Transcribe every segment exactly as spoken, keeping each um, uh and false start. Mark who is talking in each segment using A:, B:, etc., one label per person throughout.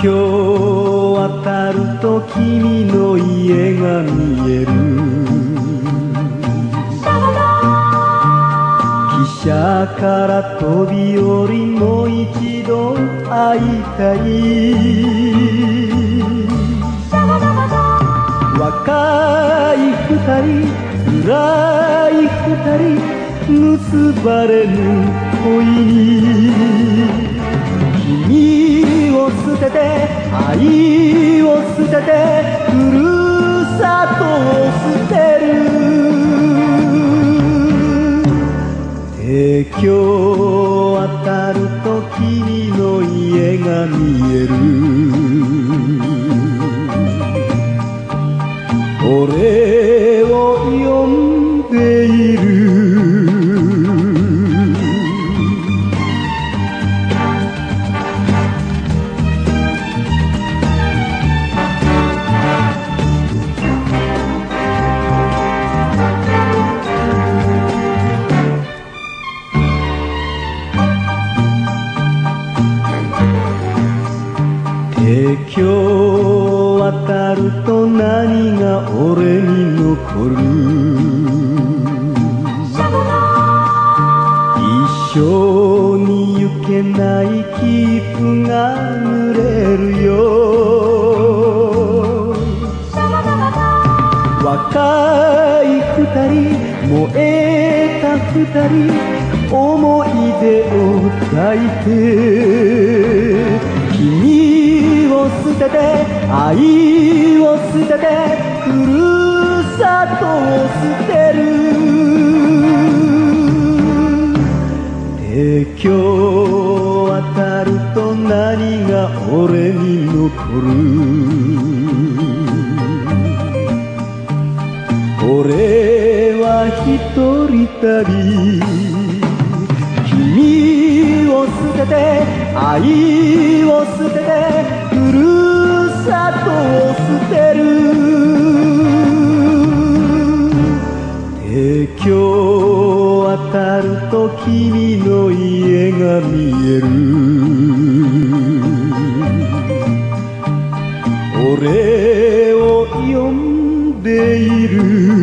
A: 橋を渡ると君の家が見える。汽車から飛び降りもう一度会いたい。若い二人辛い二人結ばれぬ恋に、君を捨てて愛を捨ててふるさとを捨てる。帝京を渡ると君の家が見える。俺を呼んでいる。帝京を渡ると何が俺に残る。一生に行けない切符が濡れるよ。若い二人燃えた二人思い出を抱いて、君を捨てて愛を捨ててふるさとを捨てる。帝京を渡ると何が俺に残る。俺は一人旅、君を捨てて愛を捨ててふるさとを捨てる。帝京を渡ると君の家が見える。俺を呼んでいる。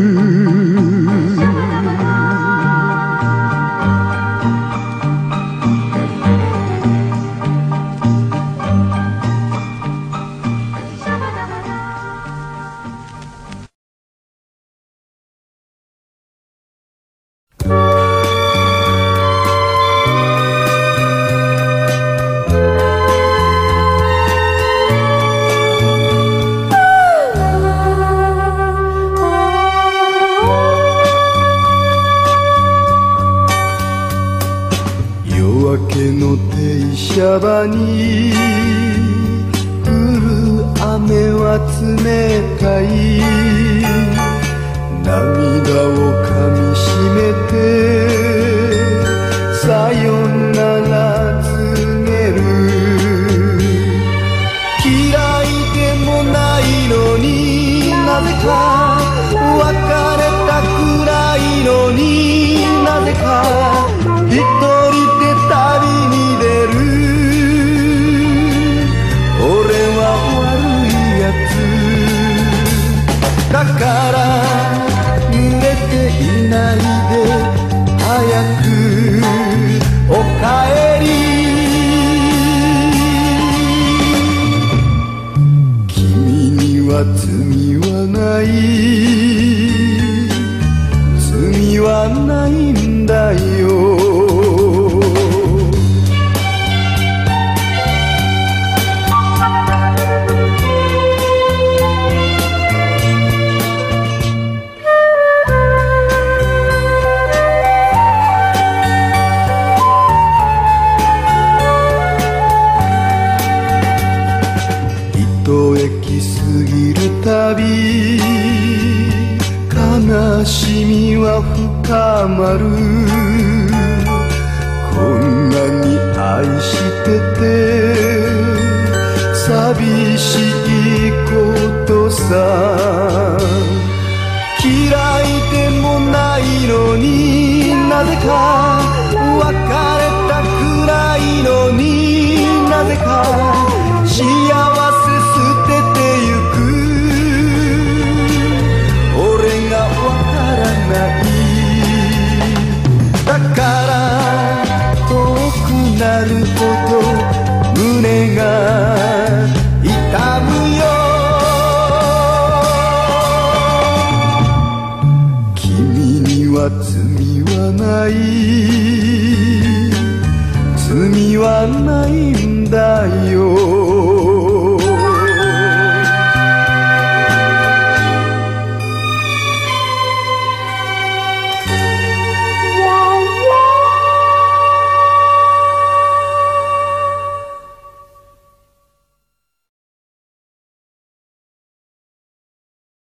A: 茶場に降る雨は冷たい。涙をかみしめてさよなら告げる。嫌いでもないのになぜか別れたくらいのになぜか一人で旅に出る。だから濡れていないで早くお帰り。君には罪はない罪はないんだよ。たび悲しみは深まる。こんなに愛してて寂しいことさ。嫌いでもないのになぜか別れたくらいのになぜか幸幸せ捨ててゆく俺がわからないだから遠くなるほど胸が痛むよ君には罪はない罪はないんだよ